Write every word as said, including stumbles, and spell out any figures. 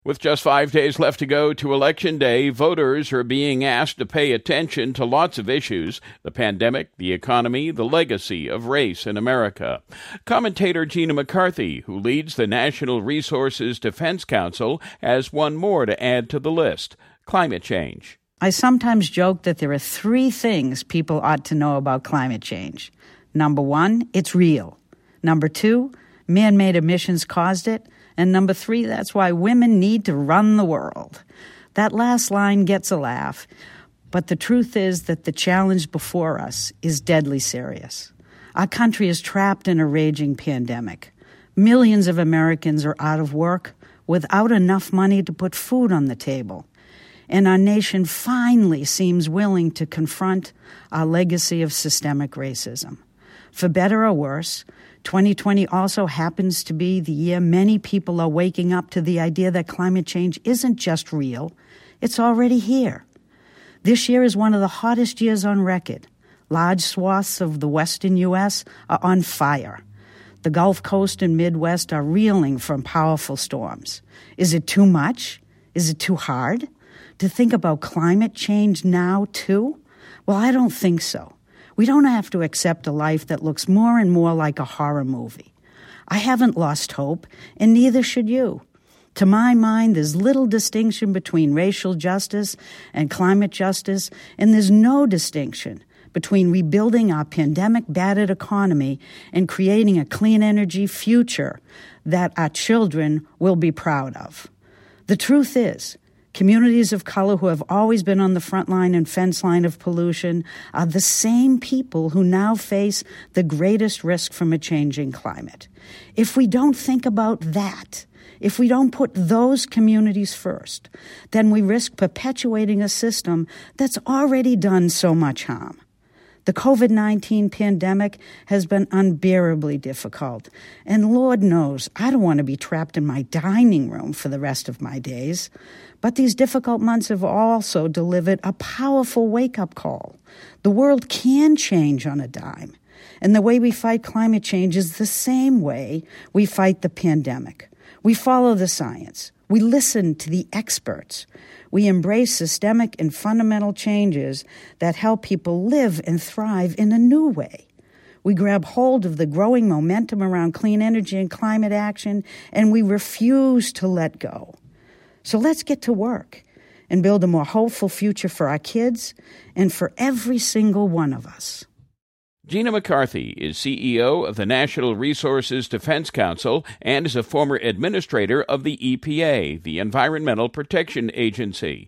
With just five days left to go to Election Day, voters are being asked to pay attention to lots of issues: the pandemic, the economy, the legacy of race in America. Commentator Gina McCarthy, who leads the National Resources Defense Council, has one more to add to the list: climate change. I sometimes joke that there are three things people ought to know about climate change. Number one, it's real. Number two, man-made emissions caused it. And number three, that's why women need to run the world. That last line gets a laugh, but the truth is that the challenge before us is deadly serious. Our country is trapped in a raging pandemic. Millions of Americans are out of work without enough money to put food on the table. And our nation finally seems willing to confront our legacy of systemic racism. For better or worse, twenty twenty also happens to be the year many people are waking up to the idea that climate change isn't just real, it's already here. This year is one of the hottest years on record. Large swaths of the western U S are on fire. The Gulf Coast and Midwest are reeling from powerful storms. Is it too much? Is it too hard to think about climate change now, too? Well, I don't think so. We don't have to accept a life that looks more and more like a horror movie. I haven't lost hope, and neither should you. To my mind, there's little distinction between racial justice and climate justice, and there's no distinction between rebuilding our pandemic-battered economy and creating a clean energy future that our children will be proud of. The truth is, communities of color who have always been on the front line and fence line of pollution are the same people who now face the greatest risk from a changing climate. If we don't think about that, if we don't put those communities first, then we risk perpetuating a system that's already done so much harm. The covid nineteen pandemic has been unbearably difficult, and Lord knows I don't want to be trapped in my dining room for the rest of my days. But these difficult months have also delivered a powerful wake-up call. The world can change on a dime, and the way we fight climate change is the same way we fight the pandemic. We follow the science. We listen to the experts. We embrace systemic and fundamental changes that help people live and thrive in a new way. We grab hold of the growing momentum around clean energy and climate action, and we refuse to let go. So let's get to work and build a more hopeful future for our kids and for every single one of us. Gina McCarthy is C E O of the National Resources Defense Council and is a former administrator of the E P A, the Environmental Protection Agency.